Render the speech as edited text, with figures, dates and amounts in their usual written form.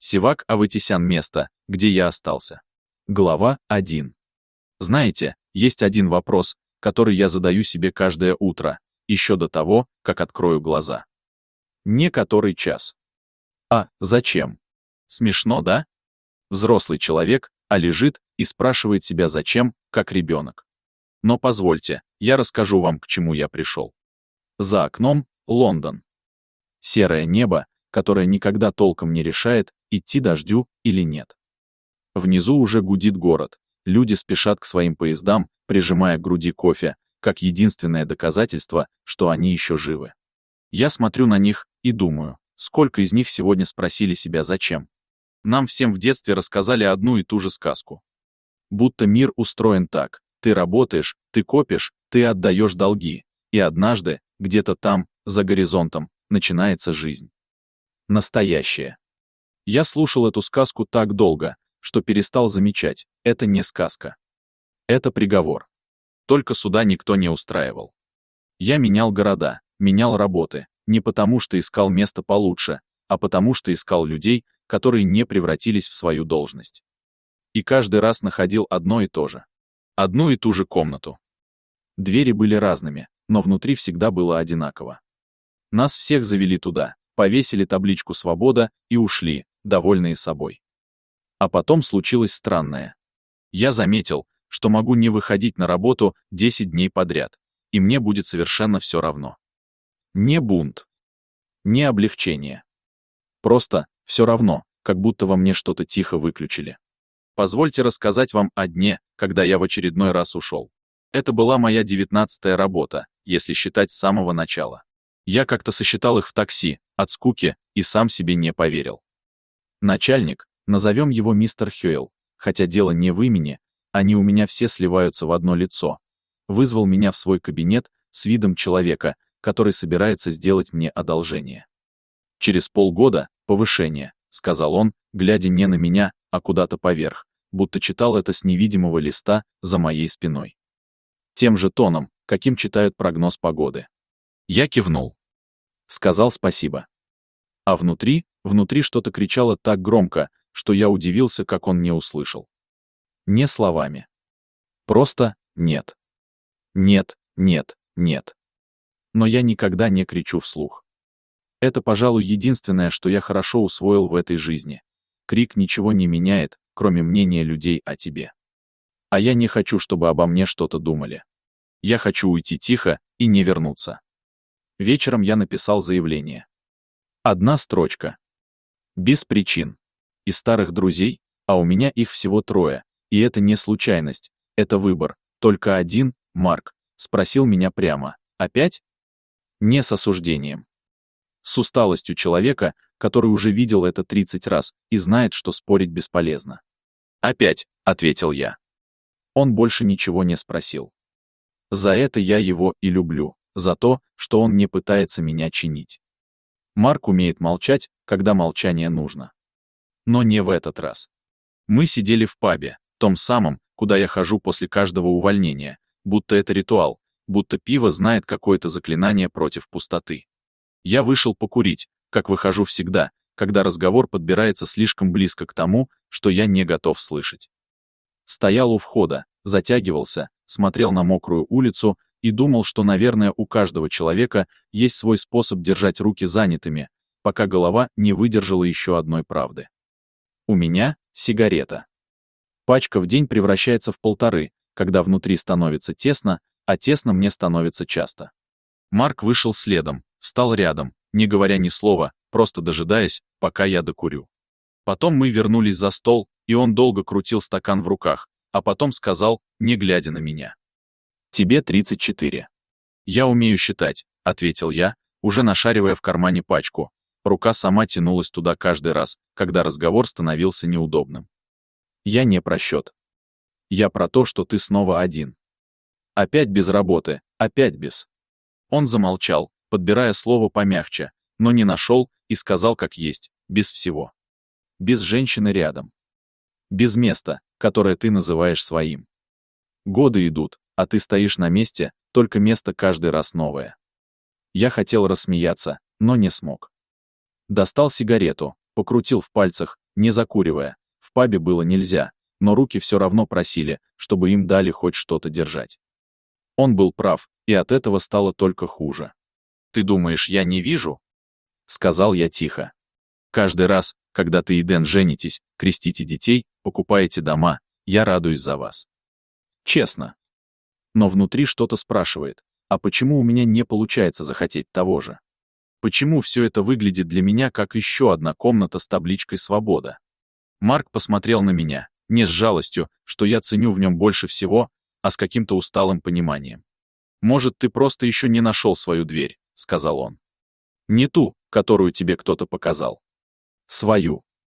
Севак Аватисян. Место, где я остался. Глава 1. Знаете, есть один вопрос, который я задаю себе каждое утро, еще до того, как открою глаза. Не который час. А зачем? Смешно, да? Взрослый человек, а лежит и спрашивает себя зачем, как ребенок. Но позвольте, я расскажу вам, к чему я пришел. За окном Лондон. Серое небо, которое никогда толком не решает, идти дождю или нет. Внизу уже гудит город, люди спешат к своим поездам, прижимая к груди кофе, как единственное доказательство, что они еще живы. Я смотрю на них и думаю, сколько из них сегодня спросили себя зачем. Нам всем в детстве рассказали одну и ту же сказку. Будто мир устроен так: ты работаешь, ты копишь, ты отдаешь долги, и однажды, где-то там, за горизонтом, начинается жизнь. Настоящая. Я слушал эту сказку так долго, что перестал замечать, это не сказка. Это приговор. Только суда никто не устраивал. Я менял города, менял работы, не потому что искал место получше, а потому что искал людей, которые не превратились в свою должность. И каждый раз находил одно и то же. Одну и ту же комнату. Двери были разными, но внутри всегда было одинаково. Нас всех завели туда, повесили табличку «Свобода» и ушли, довольные собой. А потом случилось странное. Я заметил, что могу не выходить на работу 10 дней подряд, и мне будет совершенно все равно. Не бунт. Не облегчение. Просто все равно, как будто во мне что-то тихо выключили. Позвольте рассказать вам о дне, когда я в очередной раз ушел. Это была моя 19-я работа, если считать с самого начала. Я как-то сосчитал их в такси, от скуки, и сам себе не поверил. Начальник, назовем его мистер Хёйл, хотя дело не в имени, они у меня все сливаются в одно лицо, вызвал меня в свой кабинет с видом человека, который собирается сделать мне одолжение. «Через полгода повышение», — сказал он, глядя не на меня, а куда-то поверх, будто читал это с невидимого листа за моей спиной. Тем же тоном, каким читают прогноз погоды. Я кивнул. Сказал спасибо. А внутри что-то кричало так громко, что я удивился, как он не услышал. Не словами. Просто нет. Нет, нет, нет. Но я никогда не кричу вслух. Это, пожалуй, единственное, что я хорошо усвоил в этой жизни. Крик ничего не меняет, кроме мнения людей о тебе. А я не хочу, чтобы обо мне что-то думали. Я хочу уйти тихо и не вернуться. Вечером я написал заявление. Одна строчка. Без причин. Из старых друзей, а у меня их всего 3, и это не случайность, это выбор. Только один, Марк, спросил меня прямо. Опять? Не с осуждением. С усталостью человека, который уже видел это 30 раз и знает, что спорить бесполезно. «Опять», — ответил я. Он больше ничего не спросил. За это я его и люблю, за то, что он не пытается меня чинить. Марк умеет молчать, когда молчание нужно. Но не в этот раз. Мы сидели в пабе, том самом, куда я хожу после каждого увольнения, будто это ритуал, будто пиво знает какое-то заклинание против пустоты. Я вышел покурить, как выхожу всегда, когда разговор подбирается слишком близко к тому, что я не готов слышать. Стоял у входа, затягивался, смотрел на мокрую улицу и думал, что, наверное, у каждого человека есть свой способ держать руки занятыми, пока голова не выдержала еще одной правды. У меня сигарета. Пачка в день превращается в 1,5, когда внутри становится тесно, а тесно мне становится часто. Марк вышел следом, встал рядом, не говоря ни слова, просто дожидаясь, пока я докурю. Потом мы вернулись за стол, и он долго крутил стакан в руках, а потом сказал, не глядя на меня. «Тебе 34. «Я умею считать», — ответил я, уже нашаривая в кармане пачку. Рука сама тянулась туда каждый раз, когда разговор становился неудобным. «Я не про счет. Я про то, что ты снова один. Опять без работы, опять без...» Он замолчал, подбирая слово помягче, но не нашел и сказал как есть, без всего. Без женщины рядом. Без места, которое ты называешь своим. Годы идут, а ты стоишь на месте, только место каждый раз новое. Я хотел рассмеяться, но не смог. Достал сигарету, покрутил в пальцах, не закуривая. В пабе было нельзя, но руки все равно просили, чтобы им дали хоть что-то держать. Он был прав, и от этого стало только хуже. «Ты думаешь, я не вижу?» — сказал я тихо. «Каждый раз, когда ты и Дэн женитесь, крестите детей, покупаете дома, я радуюсь за вас. Честно. Но внутри что-то спрашивает, а почему у меня не получается захотеть того же? Почему все это выглядит для меня как еще одна комната с табличкой «Свобода»?» Марк посмотрел на меня, не с жалостью, что я ценю в нем больше всего, а с каким-то усталым пониманием. «Может, ты просто еще не нашел свою дверь», — сказал он. «Не ту, которую тебе кто-то показал. Свою».